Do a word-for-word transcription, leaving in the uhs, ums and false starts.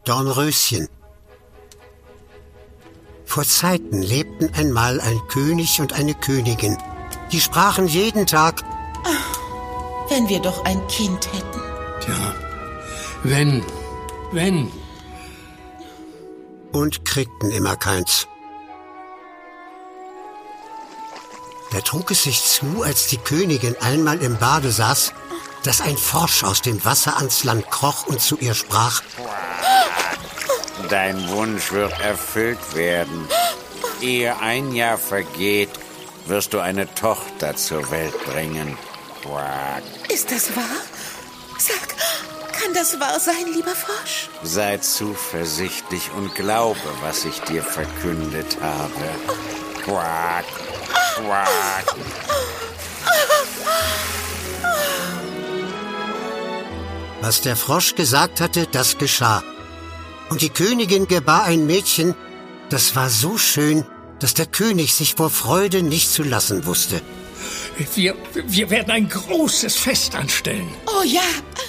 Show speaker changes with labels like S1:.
S1: Dornröschen. Vor Zeiten lebten einmal ein König und eine Königin. Die sprachen jeden Tag:
S2: Ach, wenn wir doch ein Kind hätten.
S3: Tja, wenn, wenn.
S1: Und kriegten immer keins. Da trug es sich zu, als die Königin einmal im Bade saß, dass ein Frosch aus dem Wasser ans Land kroch und zu ihr sprach:
S4: Dein Wunsch wird erfüllt werden. Ehe ein Jahr vergeht, wirst du eine Tochter zur Welt bringen. Quack.
S2: Ist das wahr? Sag, kann das wahr sein, lieber Frosch?
S4: Sei zuversichtlich und glaube, was ich dir verkündet habe. Quack, quack.
S1: Was der Frosch gesagt hatte, das geschah. Und die Königin gebar ein Mädchen, das war so schön, dass der König sich vor Freude nicht zu lassen wusste.
S3: Wir, wir werden ein großes Fest anstellen.
S2: Oh ja,